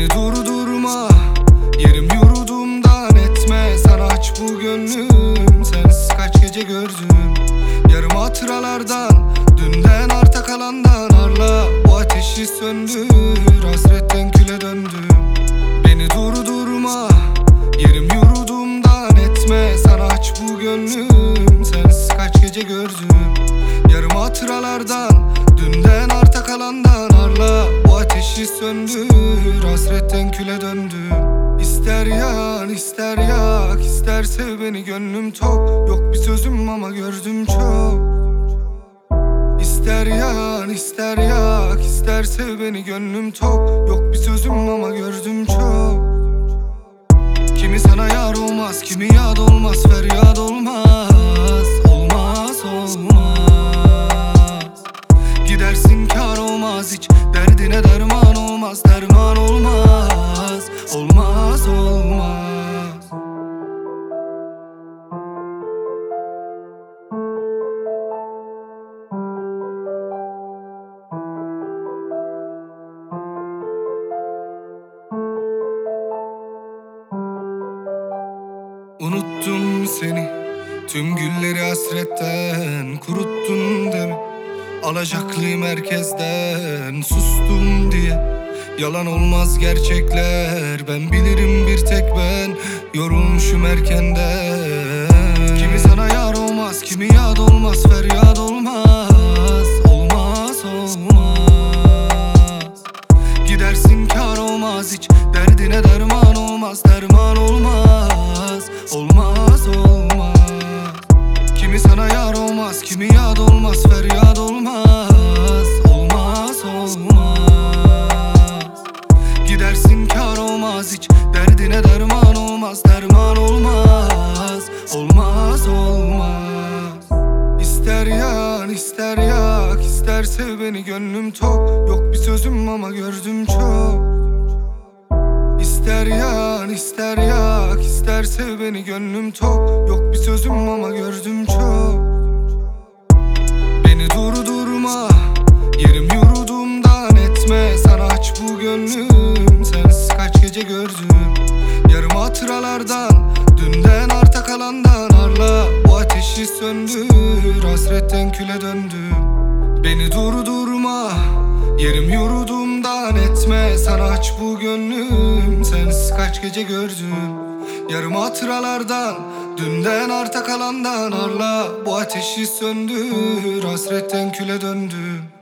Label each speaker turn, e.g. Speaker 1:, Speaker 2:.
Speaker 1: Beni durdurma, yerim yurdumdan etme. Sana aç bu gönlüm, sensiz kaç gece gördüm. Yarım hatıralardan, dünden arta kalandan arla. Bu ateşi söndür, hasretten küle döndüm. Beni durdurma, yerim yurdumdan etme. Sana aç bu gönlüm, sensiz kaç gece gördüm. Yarım hatıralardan, dünden arta kalandan arla. Bu ateşi söndür, hasretten küle döndüm. İster yan, ister yak, ister sev beni gönlüm tok. Yok bir sözüm ama gördüm çok. İster yan, ister yak, ister sev beni gönlüm tok. Yok bir sözüm ama gördüm çok. Kimi sana yar olmaz, kimi yad olmaz, feryat olmaz. Olmaz, olmaz. Gidersin kar olmaz hiç, derdine derman olmaz, derman olmaz. Olmaz, olmaz. Unuttum seni, tüm gülleri hasretten kuruttun deme. Alacaklıyım herkesten, sustum diye. Yalan olmaz gerçekler, ben bilirim bir tek ben. Yorulmuşum erkenden. Kimi sana yar olmaz, kimi yad olmaz, feryat olmaz. Olmaz, olmaz. Gidersin kar olmaz hiç, derdine derman olmaz, derman olmaz. Olmaz, olmaz. Kimi sana yar olmaz, kimi yad olmaz, feryat olmaz. Olmaz, olmaz. Gidersin kar olmaz hiç, derdine derman olmaz, derman olmaz. Olmaz, olmaz. İster yan, ister yak, ister sev beni gönlüm tok. Yok bir sözüm ama gördüm çok. İster yan, ister yak, ister sev beni gönlüm tok. Yok bir sözüm ama gördüm çok. Beni durdurma, yerim yurdumdan etme. Sana aç bu gönlüm, sensiz kaç gece gördüm. Yarım hatıralardan, dünden arta kalandan arla. Bu ateşi söndür, hasretten küle döndüm. Beni durdurma, yerim yurdumdan etme. Sana aç bu gönlüm, sensiz kaç gece gördüm. Yarım hatıralardan, dünden arta kalandan arla. Bu ateşi söndür, hasretten küle döndüm.